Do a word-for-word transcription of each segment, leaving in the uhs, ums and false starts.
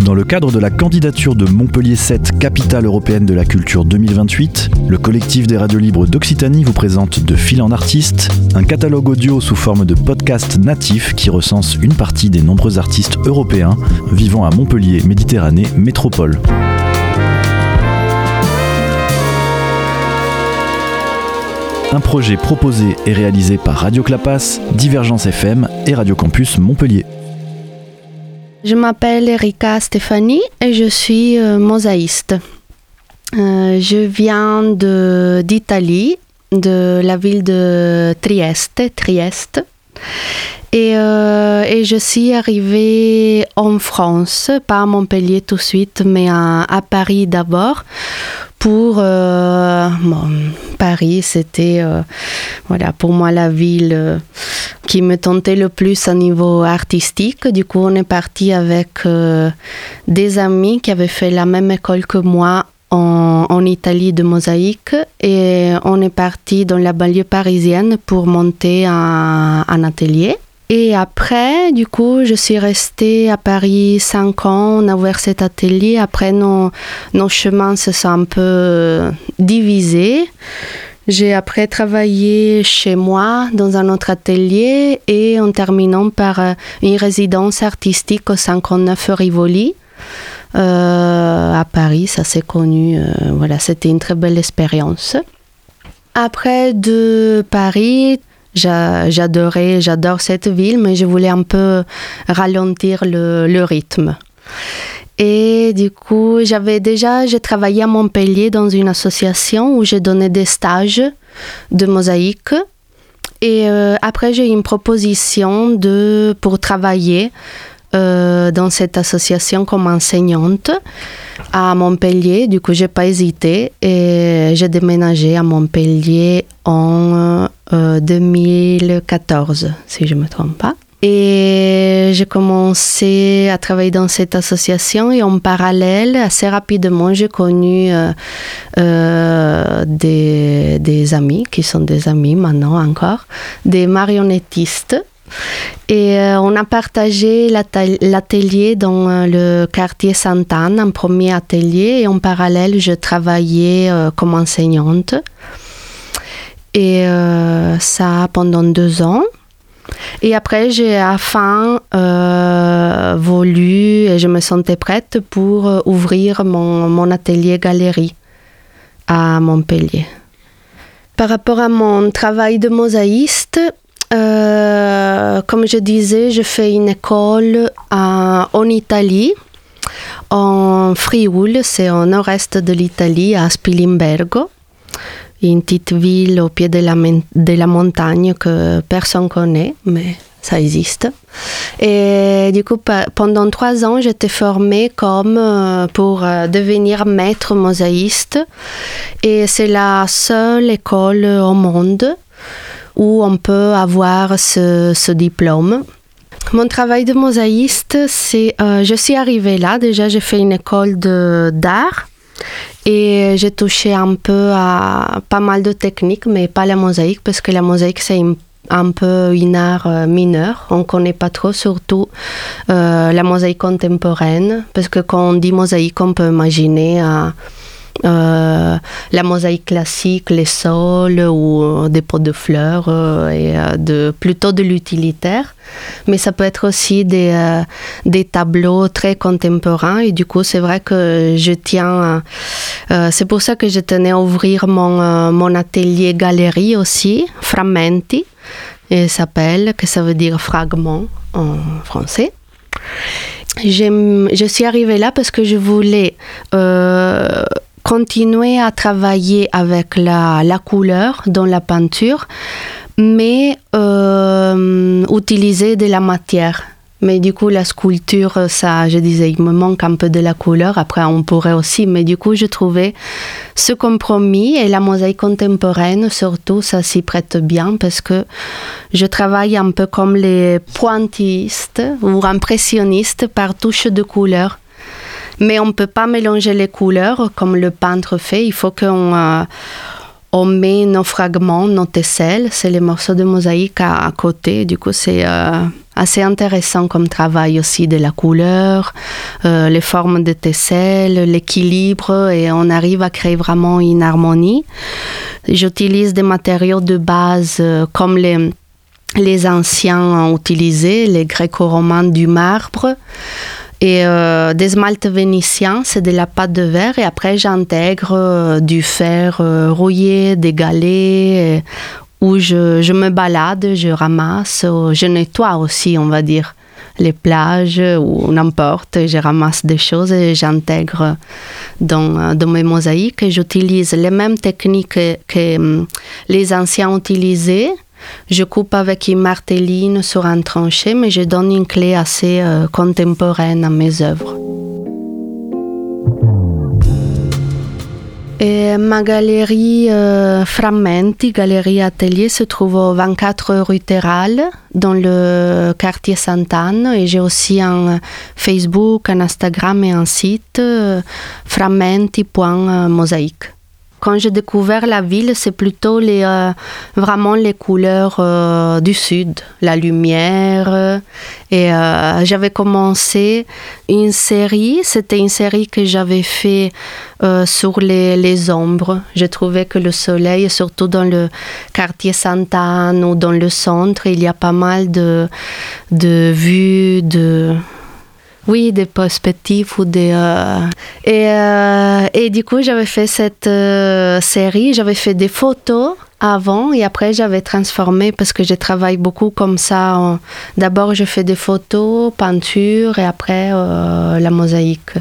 Dans le cadre de la candidature de Montpellier sept, capitale européenne de la culture deux mille vingt-huit, le collectif des radios libres d'Occitanie vous présente De fil en artiste, un catalogue audio sous forme de podcast natif qui recense une partie des nombreux artistes européens vivant à Montpellier, Méditerranée, métropole. Un projet proposé et réalisé par Radio Clapas, Divergence F M et Radio Campus Montpellier. Je m'appelle Erika Stefani et je suis euh, mosaïste. Euh, je viens de, d'Italie, de la ville de Trieste, Trieste. Et, euh, et je suis arrivée en France, pas à Montpellier tout de suite, mais à, à Paris d'abord. Pour euh, bon, Paris, c'était euh, voilà, pour moi la ville euh, qui me tentait le plus à niveau artistique. Du coup, on est parti avec euh, des amis qui avaient fait la même école que moi en, en Italie de mosaïque. Et on est parti dans la banlieue parisienne pour monter un, un atelier. Et après, du coup, je suis restée à Paris cinq ans, on a ouvert cet atelier. Après, nos, nos chemins se sont un peu divisés. J'ai après travaillé chez moi dans un autre atelier et en terminant par une résidence artistique au cinquante-neuf Rivoli. Euh, à Paris, ça s'est connu. Euh, voilà, c'était une très belle expérience. Après de Paris, J'adorais, j'adore cette ville, mais je voulais un peu ralentir le, le rythme. Et du coup, j'avais déjà, j'ai travaillé à Montpellier dans une association où j'ai donné des stages de mosaïque. Et euh, après, j'ai eu une proposition de, pour travailler euh, dans cette association comme enseignante à Montpellier. Du coup, je n'ai pas hésité et j'ai déménagé à Montpellier en euh, deux mille quatorze, si je ne me trompe pas. Et j'ai commencé à travailler dans cette association et en parallèle, assez rapidement, j'ai connu euh, euh, des, des amis, qui sont des amis maintenant encore, des marionnettistes. Et euh, on a partagé l'atelier dans le quartier Sainte-Anne, un premier atelier, et en parallèle, je travaillais euh, comme enseignante. Et euh, ça pendant deux ans. Et après, j'ai enfin euh, voulu et je me sentais prête pour euh, ouvrir mon, mon atelier galerie à Montpellier. Par rapport à mon travail de mosaïste, euh, comme je disais, je fais une école à, en Italie, en Frioul, c'est au nord-est de l'Italie, à Spilimbergo. Une petite ville au pied de la, de la montagne que personne ne connaît, mais ça existe. Et du coup, pendant trois ans, j'étais formée comme pour devenir maître mosaïste. Et c'est la seule école au monde où on peut avoir ce, ce diplôme. Mon travail de mosaïste, c'est... Euh, je suis arrivée là, déjà j'ai fait une école de, d'art. Et j'ai touché un peu à pas mal de techniques, mais pas la mosaïque, parce que la mosaïque, c'est une, un peu une art euh, mineur. On ne connaît pas trop, surtout euh, la mosaïque contemporaine, parce que quand on dit mosaïque, on peut imaginer euh, euh, la mosaïque classique, les sols ou des pots de fleurs, euh, et euh, de, plutôt de l'utilitaire. Mais ça peut être aussi des, euh, des tableaux très contemporains. Et du coup, c'est vrai que je tiens... Euh, c'est pour ça que je tenais à ouvrir mon, euh, mon atelier galerie aussi, Frammenti, et s'appelle, que ça veut dire fragment en français. J'aime, je suis arrivée là parce que je voulais... Euh, continuer à travailler avec la, la couleur dans la peinture, mais euh, utiliser de la matière. Mais du coup, la sculpture, ça, je disais, il me manque un peu de la couleur. Après, on pourrait aussi, mais du coup, je trouvais ce compromis et la mosaïque contemporaine, surtout, ça s'y prête bien parce que je travaille un peu comme les pointillistes ou impressionnistes par touche de couleur. Mais on ne peut pas mélanger les couleurs comme le peintre fait. Il faut qu'on euh, on met nos fragments, nos tesselles, c'est les morceaux de mosaïque à, à côté. Du coup, c'est euh, assez intéressant comme travail aussi de la couleur, euh, les formes de tesselles, l'équilibre, et on arrive à créer vraiment une harmonie. J'utilise des matériaux de base euh, comme les, les anciens ont utilisé, les gréco-romains du marbre, et euh, des esmaltes vénitiens, c'est de la pâte de verre, et après j'intègre euh, du fer euh, rouillé, des galets, où je, je me balade, je ramasse, je nettoie aussi, on va dire, les plages ou n'importe, je ramasse des choses et j'intègre dans, dans mes mosaïques, et j'utilise les mêmes techniques que, que les anciens utilisaient. Je coupe avec une marteline sur un tranché, mais je donne une clé assez euh, contemporaine à mes œuvres. Et ma galerie euh, Frammenti, galerie atelier, se trouve au vingt-quatre rue Terral, dans le quartier Sainte-Anne. Et j'ai aussi un Facebook, un Instagram et un site, euh, frammenti point mosaïque. Quand j'ai découvert la ville, c'est plutôt les, euh, vraiment les couleurs euh, du sud, la lumière. Et euh, j'avais commencé une série, c'était une série que j'avais fait euh, sur les, les ombres. Je trouvais que le soleil, surtout dans le quartier Sainte-Anne ou dans le centre, il y a pas mal de, de vues, de... Oui, des perspectives ou des... Euh... Et, euh, et du coup, j'avais fait cette euh, série, j'avais fait des photos avant et après, j'avais transformé parce que je travaille beaucoup comme ça. En... D'abord, je fais des photos, peinture et après, euh, la mosaïque.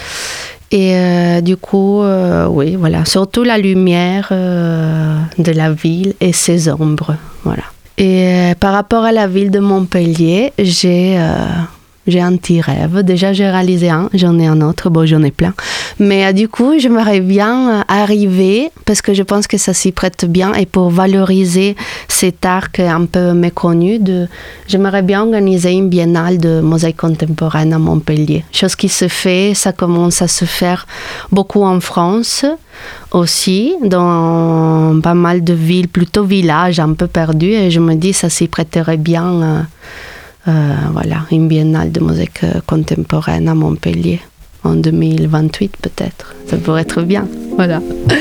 Et euh, du coup, euh, oui, voilà, surtout la lumière euh, de la ville et ses ombres, voilà. Et euh, par rapport à la ville de Montpellier, j'ai... Euh, J'ai un petit rêve. Déjà, j'ai réalisé un, j'en ai un autre, bon, j'en ai plein. Mais euh, du coup, j'aimerais bien arriver, parce que je pense que ça s'y prête bien, et pour valoriser cet art qui est un peu méconnu, de, j'aimerais bien organiser une biennale de mosaïque contemporaine à Montpellier. Chose qui se fait, ça commence à se faire beaucoup en France aussi, dans pas mal de villes, plutôt villages un peu perdus, et je me dis ça s'y prêterait bien... Euh, Euh, voilà, une biennale de mosaïque contemporaine à Montpellier en deux mille vingt-huit peut-être. Ça pourrait être bien, voilà.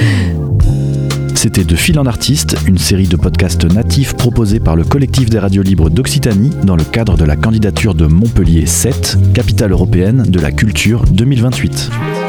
C'était De Fil en Artiste, une série de podcasts natifs proposés par le collectif des radios libres d'Occitanie dans le cadre de la candidature de Montpellier sept, capitale européenne de la culture deux mille vingt-huit.